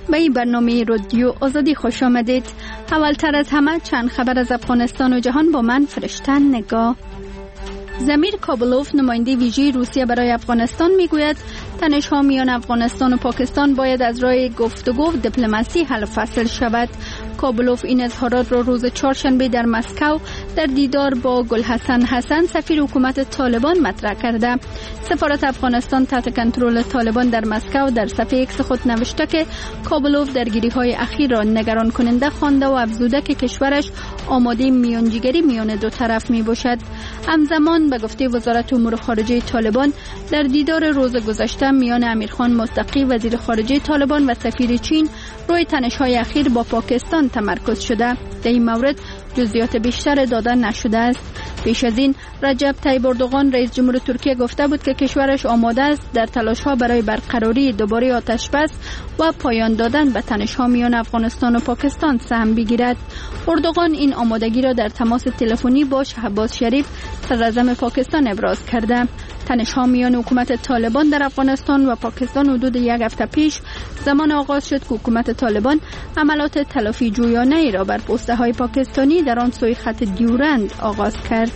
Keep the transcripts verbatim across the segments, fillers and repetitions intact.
به این برنامه رادیو آزادی خوش آمدید. اولتر از همه چند خبر از افغانستان و جهان با من فرشته نگاه. زمیر کابلوف نماینده ویژه روسیه برای افغانستان میگوید تنش‌ها میان افغانستان و پاکستان باید از راه گفتگو دیپلماسی حل و فصل شود. کابلوف این اظهارات را روز چهارشنبه در مسکو در دیدار با گلحسن حسن سفیر حکومت طالبان مطرح کرده. سفارت افغانستان تحت کنترل طالبان در مسکو در صفحه ایکس خود نوشته که کابلوف درگیری‌های اخیر را نگران کننده خوانده و افزوده که کشورش آماده میانجیگری میان دو طرف میباشد. همزمان به گفته وزارت امور خارجه طالبان در دیدار روز گذشته میان امیرخان متقی وزیر خارجه طالبان و سفیر چین روی تنش‌های اخیر با پاکستان تمرکز شده. در این مورد جزئیات بیشتر داده نشده است. پیش از این رجب طیب اردوغان رئیس جمهور ترکیه گفته بود که کشورش آماده است در تلاش‌ها برای برقراری دوباره آتش‌بس و پایان دادن به تنش‌ها میان افغانستان و پاکستان سهم بگیرد. اردوغان این آمادگی را در تماس تلفنی با شهباز شریف صدراعظم پاکستان ابراز کرده. تنش‌ها میان حکومت طالبان در افغانستان و پاکستان حدود یک هفته پیش زمان آغاز شد که حکومت طالبان عملات تلافی جویانه ای را بر پست‌های پاکستانی در آن سوی خط دیورند آغاز کرد.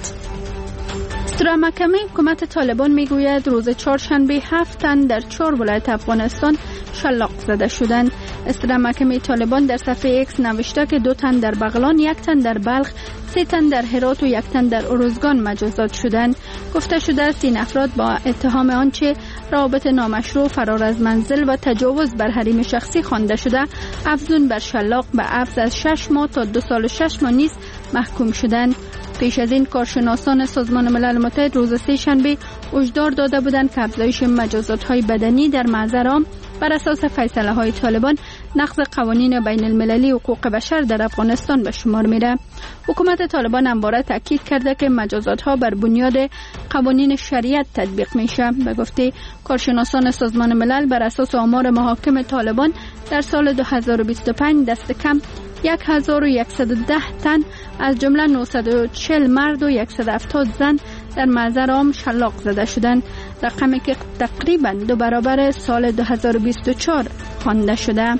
ستره محکمه حکومت طالبان میگوید روز چهارشنبه هفت تن در چهار ولایت افغانستان شلاق زده شدند. ستره محکمه طالبان در صفحه ایکس نوشته که دو تن در بغلان، یک تن در بلخ، سه تن در هرات و یک تن در ارزگان مجازات شدند. گفته شده است این افراد با اتهام آنچه روابط نامشروع، فرار از منزل و تجاوز بر حریم شخصی خوانده شده افزون بر شلاق به عفو از شش ماه تا دو سال و شش ماه نیز محکوم شدند. پیش از این کارشناسان سازمان ملل متحد روز سه شنبه هشدار داده بودند که افزایش مجازات‌های بدنی در محضر عام بر اساس فیصله‌های طالبان نقض قوانین بین المللی حقوق بشر در افغانستان به شمار میره. حکومت طالبان همواره تاکید کرده که مجازات‌ها بر بنیاد قوانین شریعت تطبیق میشه. به گفته کارشناسان سازمان ملل بر اساس آمار محاکم طالبان در سال دو هزار و بیست و پنج دست کم یک هزار و صد و ده تن از جمله نهصد و چهل مرد و صد و هفتاد زن در محضر عام شلاق زده شدند، رقمی که تقریبا دو برابر سال دو هزار و بیست و چهار خوانده شده.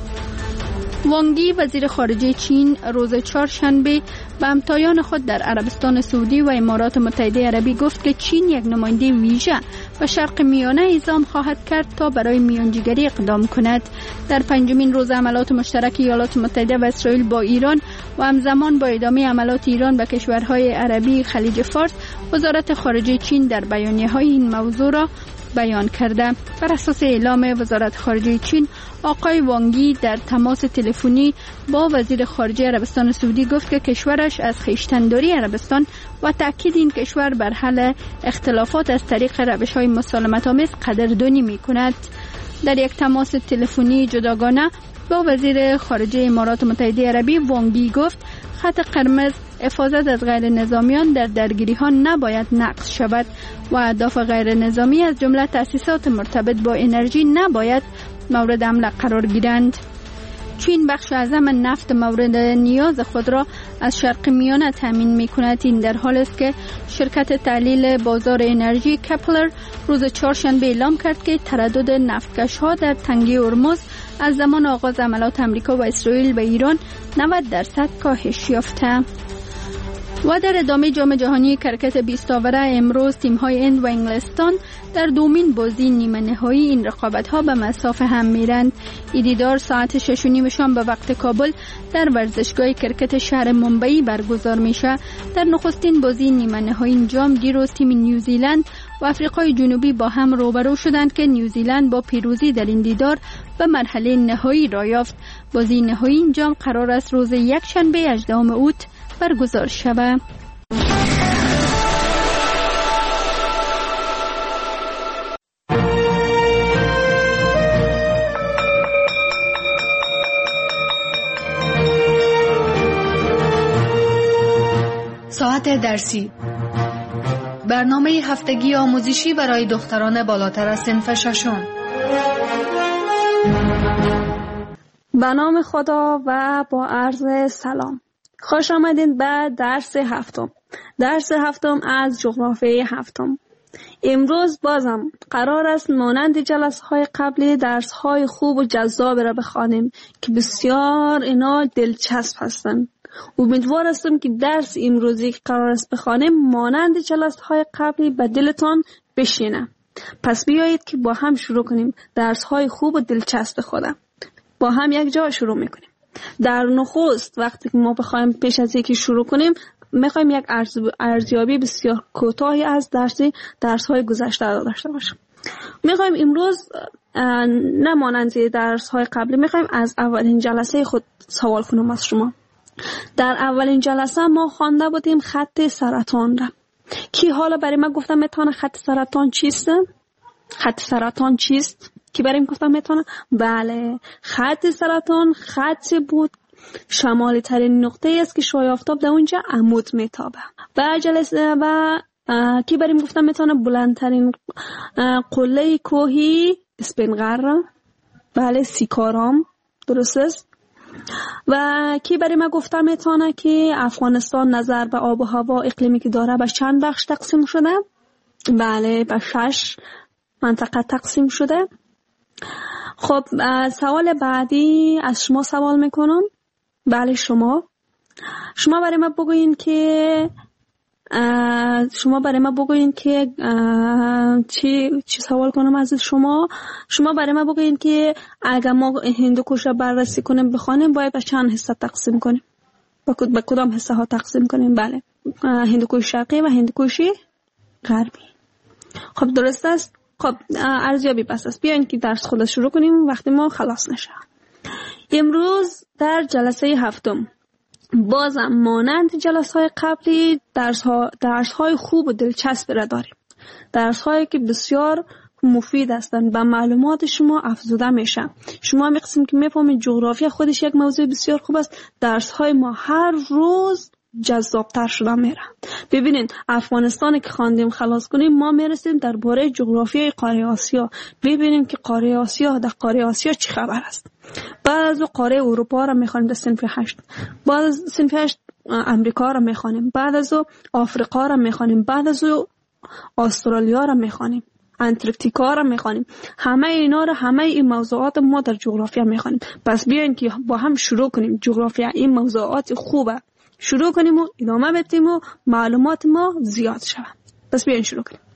وانگ یی وزیر خارجه چین روز چهارشنبه به همتایان خود در عربستان سعودی و امارات متحده عربی گفت که چین یک نماینده ویژه به شرق میانه اعزام خواهد کرد تا برای میانجیگری اقدام کند. در پنجمین روز عملات مشترک ایالات متحده و اسرائیل با ایران و همزمان با ادامه عملات ایران به کشورهای عربی خلیج فارس، وزارت خارجه چین در بیانیه‌های این موضوع را بیان کرده. بر اساس اعلام وزارت خارجه چین، آقای وانگ یی در تماس تلفنی با وزیر خارجه عربستان سعودی گفت که کشورش از خویشتن‌داری عربستان و تأکید این کشور بر حل اختلافات از طریق روش‌های مسالمت‌آمیز قدردانی می‌کند. در یک تماس تلفنی جداگانه با وزیر خارجه امارات متحده عربی، وانگ یی گفت خط قرمز حفاظت از غیر نظامیان در درگیری ها نباید نقض شود و اهداف غیر نظامی از جمله تأسیسات مرتبط با انرژی نباید مورد حمله قرار گیرند. چین بخش اعظم نفت مورد نیاز خود را از شرق میانه تامین می‌کند. این در حالی است که شرکت تحلیل بازار انرژی کپلر روز چهارشنبه اعلام کرد که تردد نفتکش‌ها در تنگه هرمز از زمان آغاز عملات امریکا و اسرائیل به ایران نود درصد کاهش یافته. و در ادامه جام جهانی کرکت بیست آوره امروز تیم‌های هند و انگلستان در دومین بازی نیمه نهایی این رقابت‌ها به مسافه هم میرند. این دیدار ساعت شش و نیم شام به وقت کابل در ورزشگاه کرکت شهر ممبئی برگزار میشه. در نخستین بازی نیمه نهایی جام دیروز تیم نیوزیلند و آفریقای جنوبی با هم روبرو شدند که نیوزیلند با پیروزی در این دیدار به مرحله نهایی را یافت. بازی نهایی جام قرار است روز یکشنبه هجدهم اوت برگزار شود. ساعت درسی، برنامه هفتگی آموزشی برای دختران بالاتر از صنف ششم. به نام خدا و با عرض سلام، خوش آمدین به درس هفتم. درس هفتم از جغرافیای هفتم. امروز بازم قرار است مانند جلسه های قبلی درس های خوب و جذاب را بخوانیم که بسیار اینا دلچسب هستند. امیدوار هستم که درس امروزی که قرار است بخوانیم مانند جلسه های قبلی به دلتان بشینه. پس بیایید که با هم شروع کنیم درس های خوب و دلچسب خودم. با هم یک جا شروع میکنیم. در نخست وقتی که ما بخوایم پیش از اینکه شروع کنیم میخوایم یک ارزیابی بسیار کوتاهی از درسی درس های گذشته را داشته باشیم. میخوایم امروز نه مانند درس های قبلی، میخوایم از اولین جلسه خود سوال کنم از شما. در اولین جلسه ما خوانده بودیم خط سرطان را. کی حالا برای من گفتم میتونه خط سرطان چیست؟ خط سرطان چیست؟ کی برای من گفتم میتونه؟ بله، خط سرطان خط بود شمالی ترین نقطه است که شعاع آفتاب در اونجا عمود میتابه. و جلسه و کی برای من گفتم میتونه بلندترین قله کوهی اسپنغر، بله سیکارام، درست است. و کی برای ما گفته میتونه که افغانستان نظر به آب و هوا اقلیمی که داره به چند بخش تقسیم شده؟ بله، به شش منطقه تقسیم شده. خب سوال بعدی از شما سوال میکنم. بله شما شما برای ما بگوین که شما برای ما بگوین که چی چی سوال کنم از شما. شما برای ما بگوین که اگر ما هندوکش را بررسی کنیم بخوانیم باید به چند حصه تقسیم کنیم؟ به کدام حصه ها تقسیم کنیم؟ بله، هندوکش شرقی و هندوکش غربی. خب درست است. خب ارزیابی بس است. بیاین که درس خود شروع کنیم وقتی ما خلاص نشه. امروز در جلسه هفتم بازم مانند جلسه های قبلی درس ها درس های خوب و دلچسب را داریم. درس هایی که بسیار مفید هستند، به معلومات شما افزوده میشه. شما می‌قسم که میفهمید جغرافیا خودش یک موضوع بسیار خوب است. درس های ما هر روز جذابتر شده میره. ببینید افغانستان که خواندیم خلاص کنیم ما میرسیم درباره جغرافیای قاره آسیا. ببینیم که قاره آسیا در قاره آسیا چی خبر است. بعد از قاره اروپا را میخوانیم در صنف هشت. بعد از صنف هشت امریکا را میخوانیم. بعد از آفریقا را میخوانیم. بعد از استرالیا را میخوانیم. انتارکتیکا را میخوانیم. همه اینا را همه این موضوعات ما در جغرافیا میخوانیم. پس بیاین که با هم شروع کنیم. جغرافیا این موضوعات خوبه. شروع کنیم و ادامه بدیم و معلومات ما زیاد شود. پس بیاین شروع کنیم.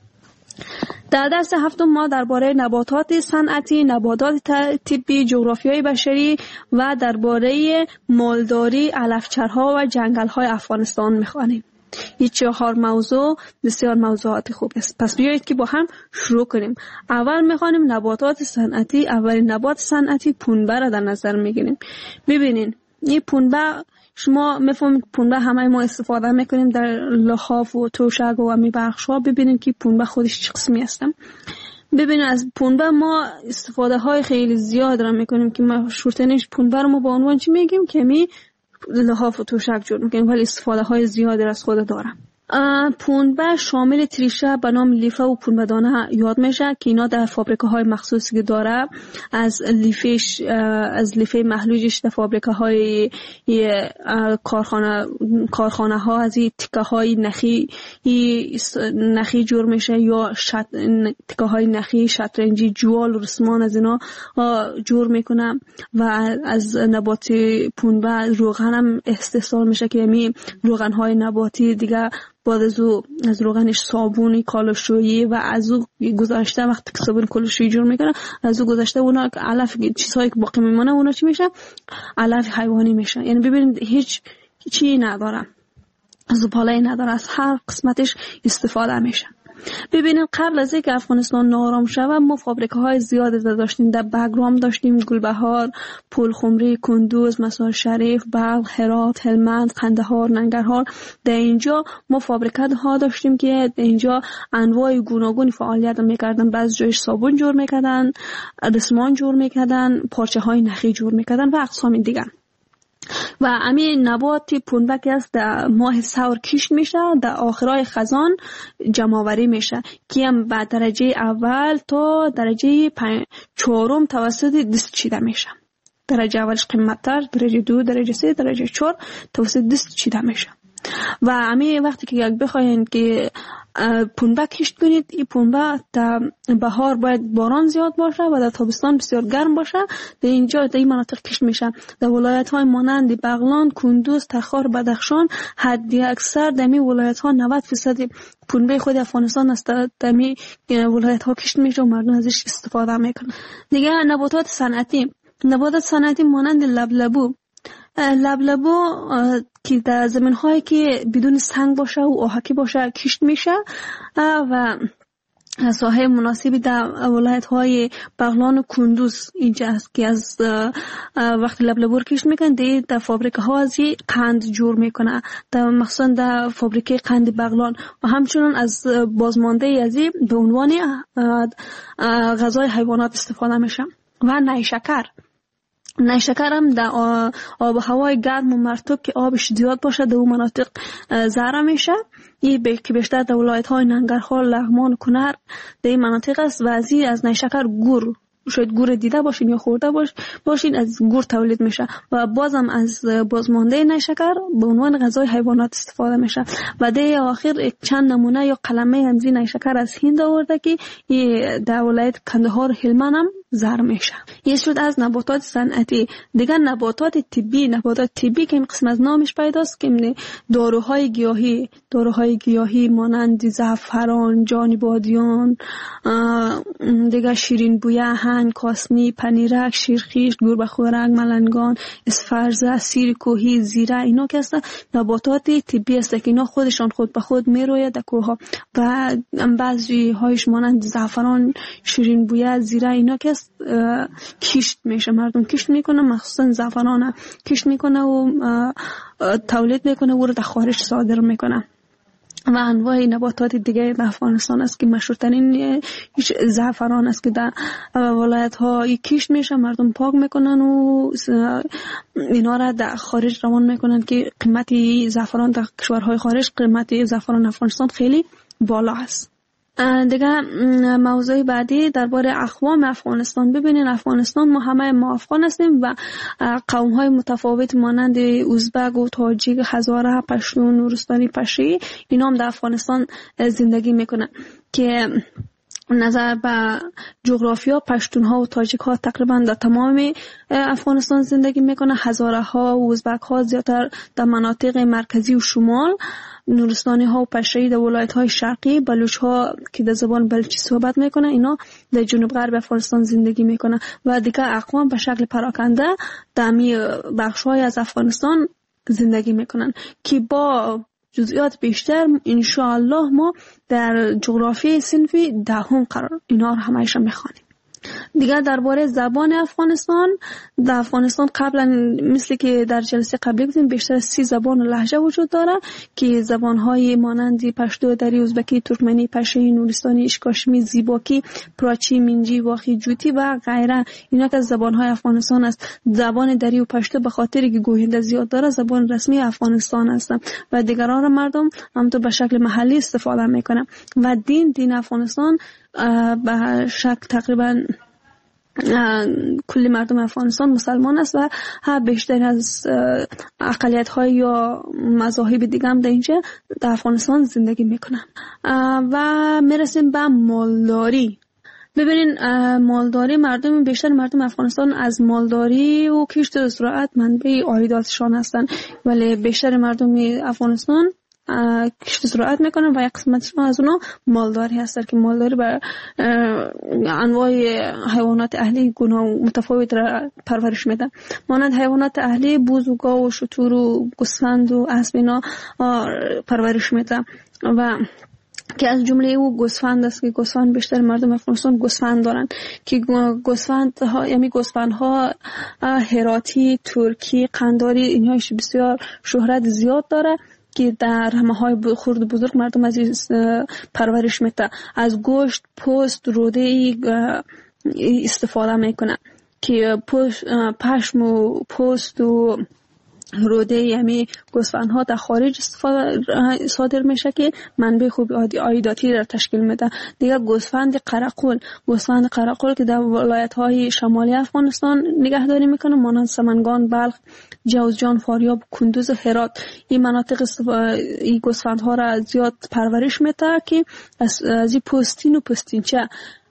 در درس هفتم ما درباره نباتات صنعتی، نباتات طبی، جغرافیای بشری و درباره مالداری، علفچرها و جنگل‌های افغانستان می‌خوانیم. این چهار موضوع بسیار موضوعات خوب است. پس بیایید که با هم شروع کنیم. اول می‌خوانیم نباتات صنعتی. اولین نبات صنعتی پنبه را در نظر می‌گیریم. ببینین این پنبه شما میفهمید پنبه همه ما استفاده میکنیم در لحاف و توشک و می بخش ها. ببینیم که پنبه خودش چه قسمی هستم. ببینید از پنبه ما استفاده های خیلی زیاد را میکنیم که ما شورتنش پنبه رو ما با عنوان چی میگیم که می لحاف و توشک جور میکنیم، ولی استفاده های زیادی را از خود دارم. پنبه شامل تریشه به نام لیفه و پنبه دانه یاد میشه که اینا در فابریکه های مخصوصی که داره از لیفش از لیفه محلوجش در فابریکه های کارخانه کارخانه ها از این تکه های نخی نخی جور میشه یا شط تکه های نخی شطرنجی جوال و رسمان از اینا جور میکنه و از نبات پنبه روغن هم استحصال میشه که می روغن های نباتی دیگه بعد از او از روغنش صابون کالوشویی و از او گذاشته وقتی که صابون کالوشویی جور میکنه از او گذاشته اونا علف چیزهایی که باقی میمونه اونا چی میشه؟ علف حیوانی میشه. یعنی ببینید هیچ چی نداره، زباله نداره، از هر قسمتش استفاده میشه. ببینید قبل از اینکه افغانستان نارام شود ما فابریکه های زیادی داشتیم. در بگرام داشتیم، گلبهار، پلخمری، کندوز، مزار شریف، بلخ، هرات، هلمند، قندهار، ننگرهار. در اینجا ما فابریکه ها داشتیم که در اینجا انواع گوناگون فعالیت میکردن. بعضی جایش صابون جور میکردن، رسمان جور میکردن، پارچه های نخی جور میکردن و اقسام دیگر. و همین نبات پنبه که است در ماه سور کشت میشه، در آخرای خزان جمع‌آوری میشه که هم به درجه اول تا درجه چهارم توسط دست چیده میشه. درجه اولش قیمت‌تر، درجه دو، درجه سه، درجه چهار توسط دست چیده میشه. و همین وقتی که یک بخواین که پنبه کشت کنید. این پنبه در بهار باید باران زیاد باشه و در تابستان بسیار گرم باشه. در اینجا در این مناطق کشت میشه. در ولایت های مانند بغلان، کندوز، تخار، بدخشان حدی اکثر در این ولایت ها نود درصد پنبه خود افغانستان است در این ولایت ها کشت میشه و مردم ازش استفاده میکنن. دیگه نباتات صنعتی، نباتات صنعتی مانند لبلبو لبلبو که در زمین هایی که بدون سنگ باشه و آهکی باشه کشت میشه و ساحه مناسبی در ولایت های بغلان و کندوز اینجا است که از وقت لبلبو رو کشت میکنن در در فابریکه ها از قند جور میکنه، در مخصوصا در فابریکه قند بغلان و همچنان از بازمانده از به عنوان غذای حیوانات استفاده میشه. و نیشکر نیشکر هم در آب و هوای گرم و مرطوب که آبش زیاد باشه در اون مناطق زرع میشه. این که بیشتر در ولایت های ننگرهار، لغمان و کنر در این مناطق است و از این از نیشکر گور، شاید گور دیده باشین یا خورده باش باشین، از گور تولید میشه و بازم از بازمانده نیشکر به عنوان غذای حیوانات استفاده میشه. و در آخر چند نمونه یا قلمه همزی نیشکر از هند آورده که در ولایت کندهار هلمند هم زرع میشه. یه شد از نباتات صنعتی. دیگر نباتات طبی، نباتات طبی که این قسم از نامش پیداست که داروهای گیاهی، داروهای گیاهی مانند زعفران، جان بادیان، دیگر شیرین بویه، هنگ، کاسنی، پنیرک، شیرخیش، گربه خوارک، ملنگان، اسفرزه، سیر کوهی، زیره، اینا که هستن نباتات طبی است که اینا خودشان خود به خود میروید در کوه ها و بعضی هایش مانند زعفران، شیرین بویه، زیره، اینا که کشت میشه، مردم کشت میکنه، مخصوصا زعفران کشت میکنه و تولید میکنه و رو در خارج صادر میکنه. و انواع نباتات دیگه در افغانستان است که مشهورترین زعفران است که در ولایت ها کشت میشه، مردم پاک میکنن و اینا را در خارج روان میکنن که قیمت زعفران در کشورهای خارج، قیمت زعفران افغانستان خیلی بالا است. دیگه موضوع بعدی درباره اقوام افغانستان. ببینین افغانستان ما همه ما افغان هستیم و قوم های متفاوت مانند ازبک و تاجیک، هزاره، پشتون، نورستانی، پشی اینا هم در افغانستان زندگی میکنن که نظر به جغرافیا پشتون ها و تاجیک ها تقریبا در تمام افغانستان زندگی میکنن. هزاره ها و ازبک ها زیادتر در مناطق مرکزی و شمال، نورستانی ها و پشه‌ای در ولایت های شرقی، بلوچ ها که در زبان بلوچی صحبت میکنن اینا در جنوب غرب افغانستان زندگی میکنن و دیگر اقوام به شکل پراکنده در می بخش های از افغانستان زندگی میکنن که با جزئیات بیشتر انشاءالله ما در جغرافی صنفی دهم قرار اینا رو همایش میخوانیم. دیگر درباره زبان افغانستان، در افغانستان قبلا مثل که در جلسه قبلی گفتیم بیشتر از سی زبان و لهجه وجود داره که زبانهای مانند پشتو، دری، ازبکی، ترکمنی، پشه‌ای، نورستانی، اشکاشمی، زیباکی، پراچی، منجی، واخی، جوتی و غیره اینا که زبانهای افغانستان است. زبان دری و پشتو به خاطر که گوینده زیاد داره زبان رسمی افغانستان است و دیگران را مردم همونطور به شکل محلی استفاده میکنن و دین دین افغانستان به شکل تقریبا کل مردم افغانستان مسلمان است و بیشتر از اقلیت های یا مذاهب دیگه هم در اینجا در افغانستان زندگی میکنن. و میرسیم به مالداری. ببینین مالداری، مردم بیشتر مردم افغانستان از مالداری و کشت و زراعت منبع عایداتشان هستند، ولی بیشتر مردم افغانستان کشت زراعت میکنن و یک قسمتش از اونا مالداری هستن که مالداری بر انواع حیوانات اهلی گونه متفاوت را پرورش میدن، مانند حیوانات اهلی بوز و گاو و شتر و گوسفند و اسب اینا پرورش میدن و که از جمله او گوسفند است که گوسفند بیشتر مردم افغانستان گوسفند دارن که گوسفند ها یعنی گوسفند ها هراتی، ترکی، قنداری اینها بسیار شهرت زیاد داره که در همه های خرد بزرگ مردم از پرورش میده. از گوشت، پوست، روده استفاده میکنن که پشم و پوست و روده یعنی گوسفندها در خارج استفاده صادر میشه که منبع خوب عایداتی را تشکیل میده. دیگه گوسفند قرقل، گوسفند قرقل که در ولایت‌های شمالی افغانستان نگهداری میکنه، مانند سمنگان، بلخ، جوزجان، فاریاب، کندوز و هرات. این مناطق این گوسفندها را زیاد پرورش میده که از از پوستین و پوستینچه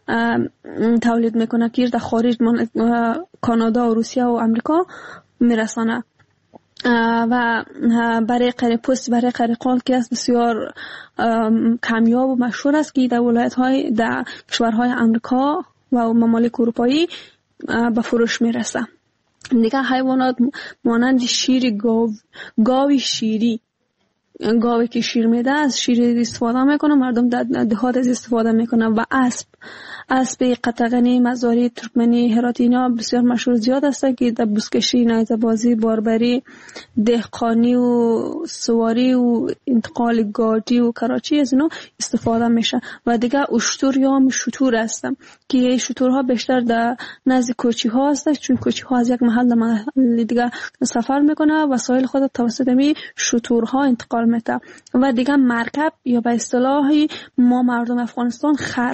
تولید میکنه که در خارج کانادا و روسیه و امریکا میرسانه. و برای قره پوست برای قرقال که از بسیار کمیاب و مشهور است که در ولایت‌های در کشورهای امریکا و ممالک اروپایی به فروش میرسه. دیگه حیوانات مانند شیر گاو، گاوی شیری، گاوی که شیر میده از شیر استفاده میکنه، مردم در دهات از استفاده میکنه. و اسب، اسب قطغنی، مزاری، ترکمنی، هراتی اینا بسیار مشهور زیاد هستند که در بزکشی، نیزه‌بازی، باربری، دهقانی و سواری و انتقال گاردی و کراچی از اینا استفاده میشه. و دیگه اشتر یا شتور هستند که شتورها بیشتر در نزد کوچی ها هستند، چون کوچی ها از یک محل به محل دیگه سفر میکنه، وسایل خود توسط می شتورها انتقال میده. و دیگه مرکب یا به اصطلاحی ما مردم افغانستان خر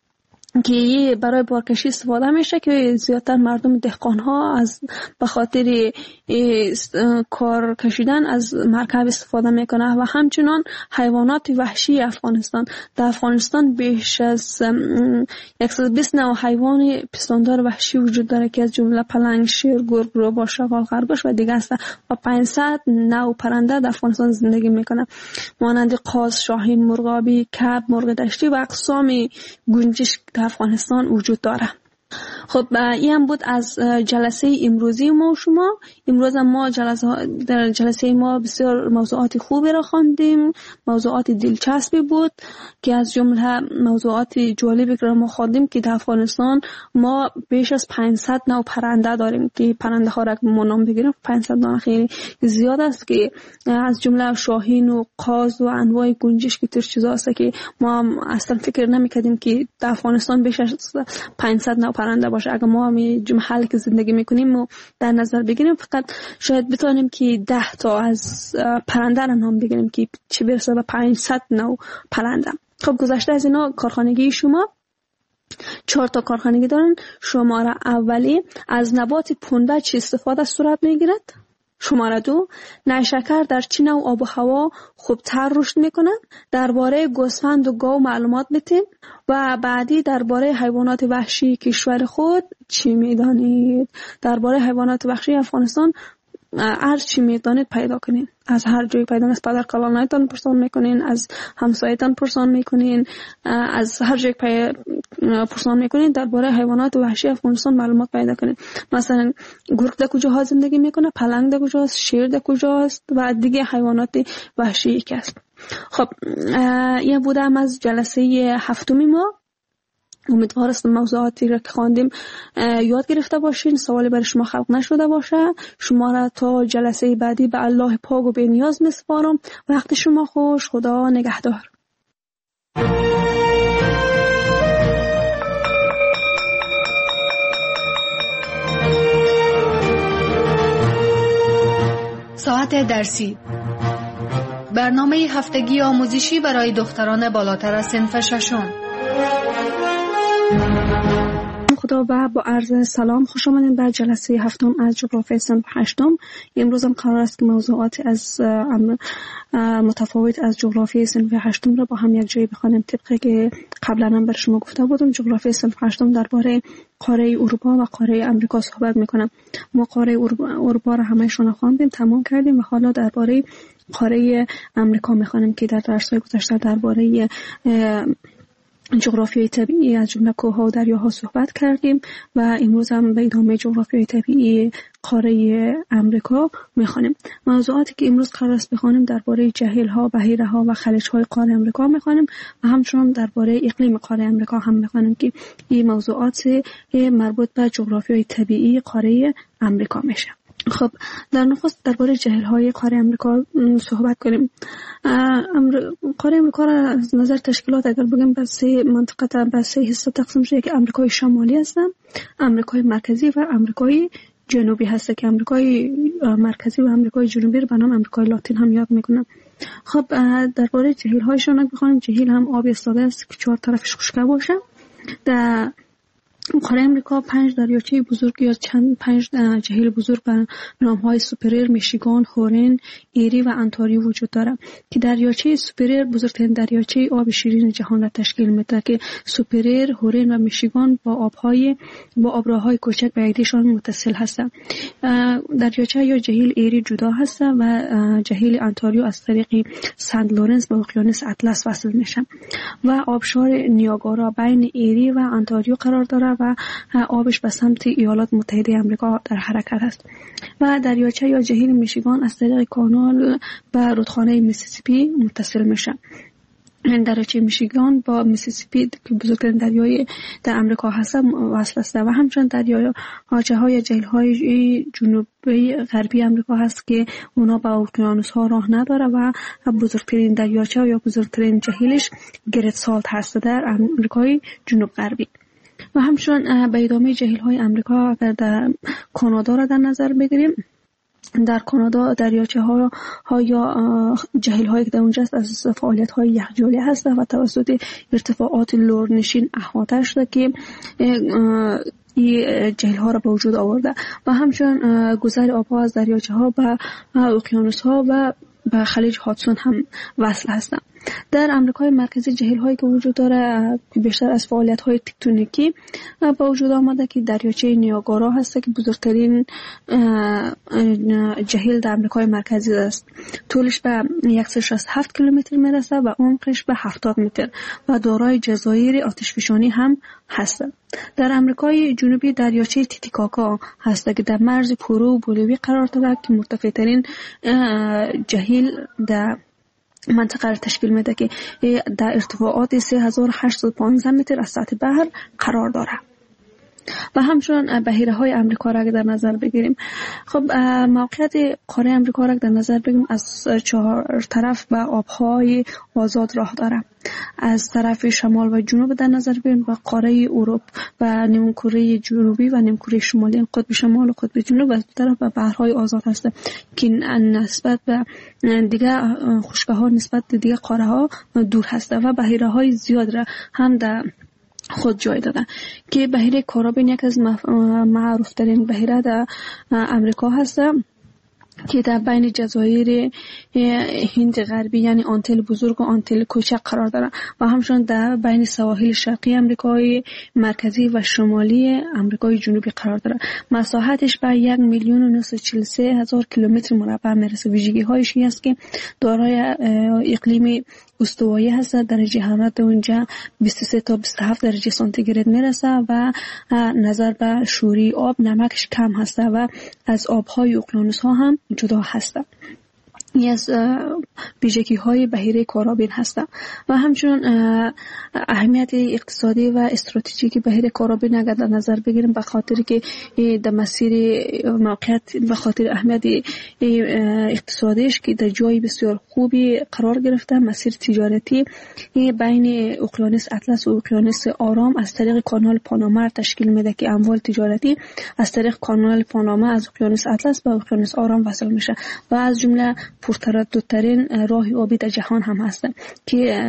که برای بارکشی استفاده میشه که زیادتر مردم دهقان ها از به خاطر کار کشیدن از مرکب استفاده میکنه. و همچنان حیوانات وحشی افغانستان، در افغانستان بیش از صد و بیست نوع حیوان پستاندار وحشی وجود داره که از جمله پلنگ، شیر، گرگ، روباه، شغال، خرگوش و دیگه است. و پانصد نوع پرنده در افغانستان زندگی میکنه، مانند قاز، شاهین، مرغابی، کب، مرغ دشتی و اقسام گنجشک در افغانستان وجود داره. خب این هم بود از جلسه امروزی ما و شما. امروز ما جلسه در جلسه ما بسیار موضوعات خوبی را خواندیم، موضوعات دلچسبی بود که از جمله موضوعات جالبی که ما خواندیم که در افغانستان ما بیش از پانصد نوع پرنده داریم که پرنده ها را ما نام بگیریم پانصد نوع خیلی زیاد است که از جمله شاهین و قاز و انواع گنجشک که تر چیزا است که ما اصلا فکر نمی‌کردیم که در افغانستان بیش از پانصد نوع پرنده باشه. اگر ما می محلی که زندگی میکنیم و در نظر بگیریم فقط شاید بتونیم که ده تا از پرنده را نام بگیریم که چه برسه به پانصد نوع پرنده. خب گذشته از اینا کارخانگی شما چهار تا کارخانگی دارن. شماره اولی از نبات پنبه چه استفاده صورت میگیرد؟ شماره دو نیشکر در چه نوع آب و هوا خوبتر رشد میکنه؟ درباره گوسفند و گاو معلومات بدین. و بعدی درباره حیوانات وحشی کشور خود چی میدانید؟ درباره حیوانات وحشی افغانستان هر چی میدانید پیدا کنین، از هر جایی پیدا از پدر کلانایتان پرسان میکنین، از همسایتان پرسان میکنین، از هر جایی پرسان میکنین درباره حیوانات وحشی افغانستان معلومات پیدا کنین. مثلا گرگ در کجاها زندگی میکنه، پلنگ در کجاست، شیر در کجاست و دیگه حیوانات وحشی که است. خب این بودم از جلسه هفتمی ما. امیدوار هستم موضوعاتی را که خواندیم یاد گرفته باشین، سوالی برای شما خلق نشده باشه. شما را تا جلسه بعدی به الله پاک و به نیاز میسپارم. وقت شما خوش، خدا نگهدار. ساعت درسی، برنامه هفتگی آموزشی برای دختران بالاتر از صنف ششم. خدا و با عرض سلام خوش آمدین بر جلسه هفتم از جغرافی صنف هشتم. امروز هم قرار است که موضوعات از متفاوت از جغرافی صنف هشتم را با هم یک جایی بخوانیم. طبقی که قبلا هم بر شما گفته بودم جغرافی صنف هشتم درباره قاره اروپا و قاره امریکا صحبت میکنم. ما قاره اروپا را همه‌شون خواندیم، تمام کردیم و حالا درباره قاره امریکا میخوانیم که در درس‌های گذشته درباره جغرافیای طبیعی از جمله کوه‌ها و دریاها صحبت کردیم و امروز هم به ادامه جغرافیای طبیعی قاره امریکا میخوانیم. موضوعاتی که امروز قرار است بخوانیم درباره جهیل‌ها، بحیره‌ها و خلیج‌های قاره امریکا میخوانیم و همچنین درباره اقلیم قاره امریکا هم میخوانیم که این موضوعات مربوط به جغرافیای طبیعی قاره امریکا میشه. خب در نخست درباره جهیل‌های قاره امریکا صحبت کنیم. قاره امریکا را از نظر تشکیلات اگر بگیم به سه منطقه به سه حصه تقسیم شده که امریکای شمالی هستند، امریکای مرکزی و امریکای جنوبی هست که آمریکای مرکزی و آمریکای جنوبی رو به نام آمریکای لاتین هم یاد میکنن. خب درباره جهیل هایشون بخونیم. جهیل هم آب ایستاده است که چهار طرفش خشک باشه. در قاره امریکا پنج دریاچه بزرگ یا چند پنج جهیل بزرگ به نام های سوپریر، میشیگان، هورن، ایری و انتاریو وجود دارد که دریاچه سوپریر بزرگترین دریاچه آب شیرین جهان را تشکیل میده که سوپریر، هورن و میشیگان با آبهای با آبراهای کوچک به یکدیشان متصل هستند. دریاچه یا جهیل ایری جدا هست و جهیل انتاریو از طریق سنت لورنس به اقیانوس اطلس وصل میشه و آبشار نیاگارا بین ایری و انتاریو قرار دارد و آبش به سمت ایالات متحده آمریکا در حرکت است. و دریاچه یا جهیل میشیگان از طریق کانال به رودخانه میسیسیپی متصل میشه. دریاچه میشیگان با میسیسیپی که بزرگترین دریای در آمریکا هست وصل است و همچنین دریاچه های جهیل های جنوبی غربی آمریکا هست که اونا با اقیانوس ها راه نداره و بزرگترین دریاچه یا بزرگترین جهیلش گرت سالت هست در آمریکای جنوب غربی. و همچنین به ادامه جهیل های آمریکا اگر در کانادا را در نظر بگیریم، در کانادا دریاچه ها, ها یا جهیل هایی که در اونجا است از فعالیت های یخچالی هست و توسط ارتفاعات لورنشین احاطه شده که این جهیل ها را به وجود آورده و همچنین گذر آبها از دریاچه ها به اقیانوس ها و به خلیج هادسون هم وصل هستند. در آمریکای مرکزی جهیل هایی که وجود داره بیشتر از فعالیت های تکتونیکی با وجود آمده که دریاچه نیاگارا هست که بزرگترین جهیل در آمریکای مرکزی است. طولش به صد و شصت و هفت کیلومتر میرسه و عمقش به هفتاد متر و دارای جزایر آتشفشانی هم هست. در آمریکای جنوبی دریاچه تیتیکاکا هست که در مرز پرو و بولیوی قرار دارد که مرتفع ترین جهیل در منطقه را تشکیل میده که در ارتفاعات سه هزار و هشتصد و پانزده متر از سطح بحر قرار دارد. و همچنین بحیره های امریکا را در نظر بگیریم. خب موقعیت قاره امریکا را در نظر بگیریم از چهار طرف به آبهای آزاد راه داره. از طرف شمال و جنوب در نظر بگیریم و قاره اروپا و نیمکره جنوبی و نیمکره شمالی، قطب شمال و قطب جنوب و طرف به بحرهای آزاد هست که نسبت به دیگه خشک‌ها نسبت به دیگه قاره ها دور هست و بحیره های زیاد را هم در خود جای دادن که بحیره کارابین یک از معروف ترین بحیره در امریکا هست که در بین جزایر هند غربی یعنی آنتیل بزرگ و آنتیل کوچک قرار دارد و همچنین در بین سواحل شرقی آمریکای مرکزی و شمالی آمریکای جنوبی قرار دارد. مساحتش به یک میلیون و نصف چهل و سه هزار کیلومتر مربع میرسه. ویژگی هایش این است که دارای اقلیم استوایی هست. درجه حرارت اونجا بیست و سه تا بیست و هفت درجه سانتیگراد میرسه و نظر به شوری آب نمکش کم هست و از آبهای اقیانوس ها هم جدا هست. این از ویژگی های بحیره کارابین هست و همچنین اهمیت اقتصادی و استراتژیکی بحیره کارابین اگر در نظر بگیریم به خاطر که در مسیر موقعیت به خاطر اهمیت اقتصادیش که در جای بسیار خوبی قرار گرفته، مسیر تجارتی بین اقیانوس اطلس و اقیانوس آرام از طریق کانال پاناما تشکیل میده که اموال تجارتی از طریق کانال پاناما از اقیانوس اطلس به اقیانوس آرام وصل میشه و از جمله پرترددترین راه آبی در جهان هم هست که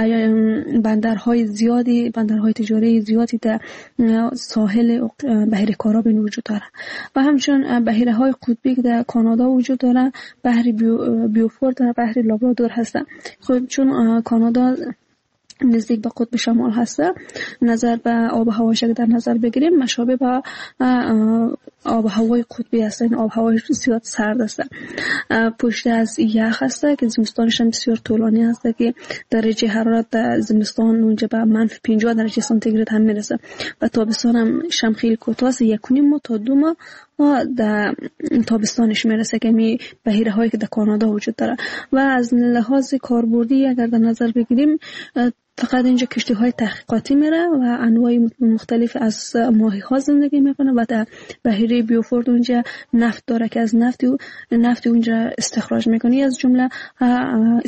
بندرهای زیادی بندرهای تجاری زیادی در ساحل بحیره کارابین وجود داره و همچنین بحیره های قطبی که در کانادا وجود داره، بحر بیو بیوفورد و بحر لابرادور هستن. خب چون کانادا نزدیک به قطب شمال هست، نظر به آب و هواش در نظر بگیریم مشابه به آب و هوای قطبی است. این آب و هوای بسیار سرد است، پشت از یخ است که زمستانش هم بسیار طولانی است که درجه حرارت زمستان اونجا به منفی پنجاه درجه سانتیگراد هم میرسه و تابستان هم شم خیلی کوتاه است، یک و نیم ماه تا دو ماه در تابستانش میرسه که می بحیره هایی که در کانادا وجود داره. و از لحاظ کاربردی اگر در نظر بگیریم فقط اینجا کشتی های تحقیقاتی میره و انواع مختلف از ماهی ها زندگی میکنه و در بحیره بیوفورد اونجا نفت داره که از نفت نفت اونجا استخراج میکنه. از جمله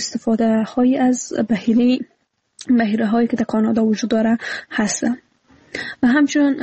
استفاده های از بحیره بحیره هایی که در کانادا وجود داره هست. و همچنین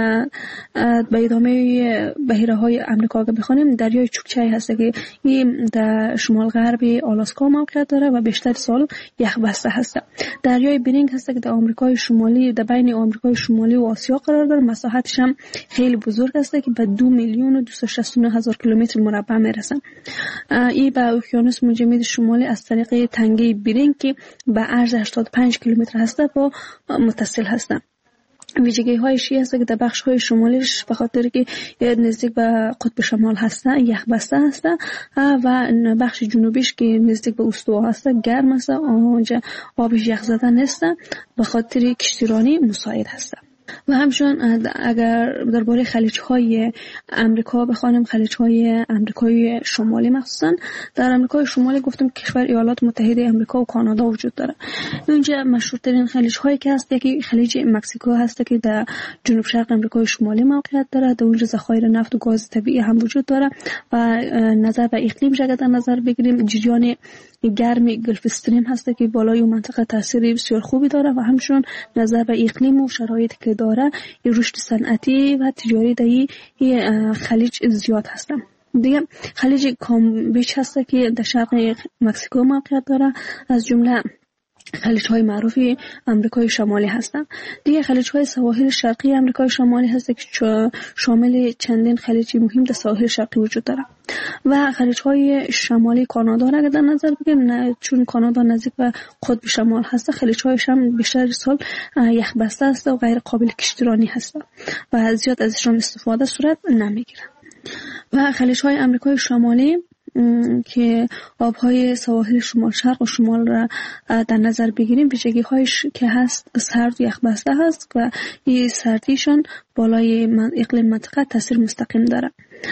به ادامه بحیره های امریکا که بخوانیم، دریای چوکچه هست که این در شمال غربی آلاسکا موقعیت داره و بیشتر سال یخ بسته هست. دریای برینگ هست که در آمریکای شمالی، در بین آمریکای شمالی و آسیا قرار داره. مساحتش هم خیلی بزرگ است که به دو میلیون و دویست و شصت و نه هزار کیلومتر مربع میرسه. این به اقیانوس مجمد شمالی از طریق تنگه برینگ که به عرض هشتاد و پنج کیلومتر هست با متصل هستند. ویژگی هایش است که در بخش های شمالیش به خاطر که نزدیک به قطب شمال هست یخ بسته هست و بخش جنوبیش که نزدیک به استوا هست گرم است، آنجا آبش یخ زده نیست، به خاطر کشتیرانی مساعد هست. و همچنین اگر درباره خلیج‌های امریکا بخوانیم، خلیج‌های آمریکای شمالی مخصوصا در آمریکای شمالی گفتم کشور ایالات متحده آمریکا و کانادا وجود داره. اونجا مشهورترین خلیج‌هایی که هست یکی خلیج مکزیکو هست که در جنوب شرق آمریکای شمالی موقعیت داره. در اونجا ذخایر نفت و گاز طبیعی هم وجود داره و نظر به اقلیم جگه در نظر بگیریم، جریان گرمی گلف استریم هست که بالای اون منطقه تاثیر بسیار خوبی داره و همچنین نظر به اقلیم و شرایطی که داره رشد صنعتی و تجاری در این خلیج زیاد هست. دیگه خلیج کامبچ هست که در شرق مکزیکو موقعیت داره، از جمله خلیج‌های معروف آمریکای شمالی هستند. دیگه خلیج‌های سواحل شرقی آمریکای شمالی هست که شامل چندین خلیج مهم در ساحل شرقی وجود داره. و خلیج‌های شمالی کانادا را در نظر بگیریم، چون کانادا نزدیک به قطب شمال هست، خلیج‌هایش هم بیشتر سال یخ بسته است و غیر قابل کشتیرانی هست و زیاد ازشون استفاده صورت نمیگیره. و خلیج‌های آمریکای شمالی که آبهای سواحل شمال شرق و شمال را در نظر بگیریم، ویژگی هایش که هست سرد و یخ بسته هست و این سردیشان بالای اقلیم منطقه تاثیر مستقیم داره.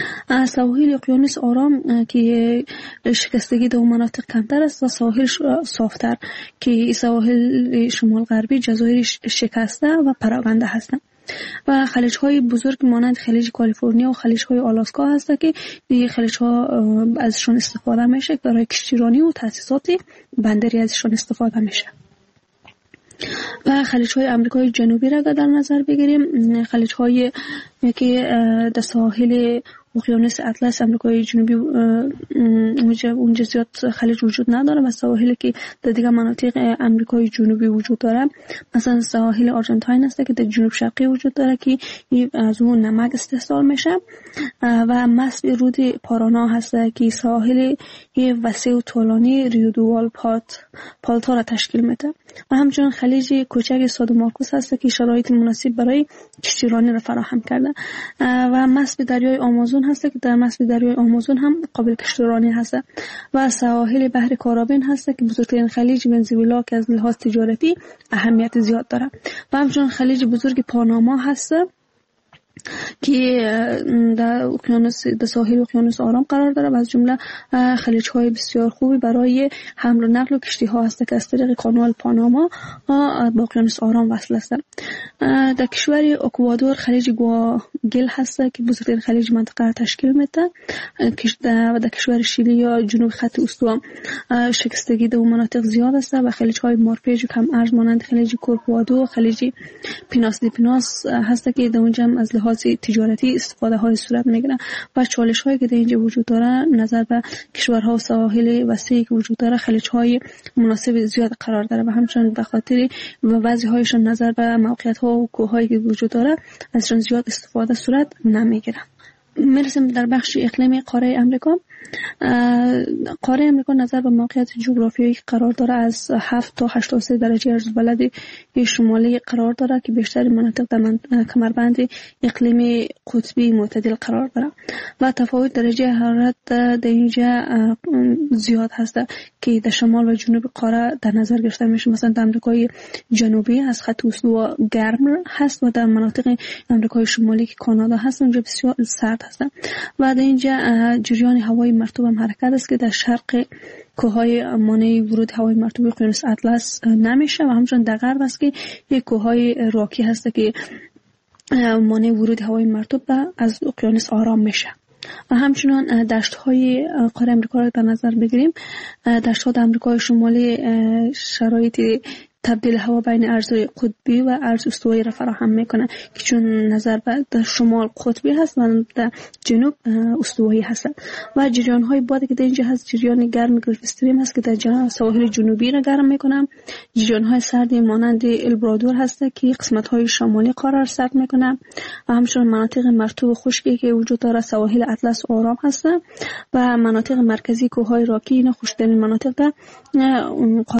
سواحل اقیانوس آرام که شکستگی در مناطق کمتر است و سواحل صافتر که سواحل شمال غربی جزایر شکسته و پراکنده هستند. و خلیج‌های بزرگ مانند خلیج کالیفرنیا و خلیج‌های آلاسکا هست که دیگه خلیج‌ها ازشون استفاده میشه برای کشتیرانی و تأسیسات بندری ازشون استفاده میشه. و خلیج‌های آمریکای جنوبی را در نظر بگیریم، خلیج‌های که در ساحل اقیانوس اطلس آمریکای جنوبی اونجا اونجا زیاد خلیج وجود نداره و سواحلی که در دیگر مناطق آمریکای جنوبی وجود داره، مثلا ساحل آرژانتین است که در جنوب شرقی وجود داره که از اون نمک استحصال میشه و مسب رود پارانا هست که ساحل وسیع و طولانی ریودوال پات پالتا را تشکیل میده. و همچنین خلیج کوچک سادو مارکوس هست که شرایط مناسب برای کشتیرانی را فراهم کرده. و مسب دریای آمازون هست که در مسب دریای آمازون هم قابل کشتیرانی هست. و سواحل بحر کارابین هست که بزرگترین خلیج ونزوئلا که از لحاظ تجارتی اهمیت زیاد داره. و همچنین خلیج بزرگ پاناما هست که در اقیانوس در ساحل اقیانوس آرام قرار داره و از جمله خلیج‌های بسیار خوبی برای حمل و نقل و کشتی‌ها هست که از طریق کانال پاناما با اقیانوس آرام وصل هستند. در کشور اکوادور خلیج گواگل هست که بزرگترین خلیج منطقه را تشکیل میده و در کشور شیلی یا جنوب خط استوا شکستگی در مناطق زیاد است و خلیج‌های مارپیج و کم ارز مانند خلیج کورکوادو، خلیج پیناس دی پیناس هست که در اونجا از لحاظ تجارتی استفاده های صورت میگیرن. و چالش هایی که در اینجا وجود داره نظر به کشورها و سواحل وسیعی که وجود داره، خلیج های مناسب زیاد قرار داره و همچنین به خاطر وضعی هایشان نظر به موقعیت ها و کوه هایی که وجود داره ازشان زیاد استفاده صورت نمیگیرن. میرسیم در بخش اقلیمی قاره امریکا. قاره امریکا نظر به موقعیت جغرافیایی قرار داره از هفت تا هشتاد و سه درجه عرض بلد شمالی قرار داره که بیشتر مناطق در کمربند اقلیمی قطبی معتدل قرار داره و تفاوت درجه حرارت در اینجا زیاد هست که در شمال و جنوب قاره در نظر گرفته میشه. مثلا در آمریکای جنوبی از خط استوا گرم هست و در مناطق آمریکای شمالی که کانادا هست اونجا بسیار سرد هست. و در اینجا جریان هوای مرطوب هم حرکت است که در شرق کوههای مانع ورود هوای مرطوب اقیانوس اطلس نمیشه و همچنین در غرب است که یک کوههای راکی هست که مانع ورود هوای مرطوب از اقیانوس آرام میشه. و همچنین دشت‌های قاره امریکا را در نظر بگیریم، دشت‌ها در آمریکای شمالی شرایط تبدیل هوا بین ارزهای قطبی و ارز استوایی را فراهم میکنه که چون نظر به در شمال قطبی هست و در جنوب استوایی هست و جریان های بادی که در اینجا هست جریان گرم گلف استریم هست که در سواحل جنوبی را گرم میکنه. جریان های سردی مانند البرادور هست که قسمت های شمالی قرار سرد میکنه و همچنین مناطق مرطوب خشکی که وجود داره سواحل اطلس آرام هست و مناطق مرکزی کوههای راکی اینا خشکترین مناطق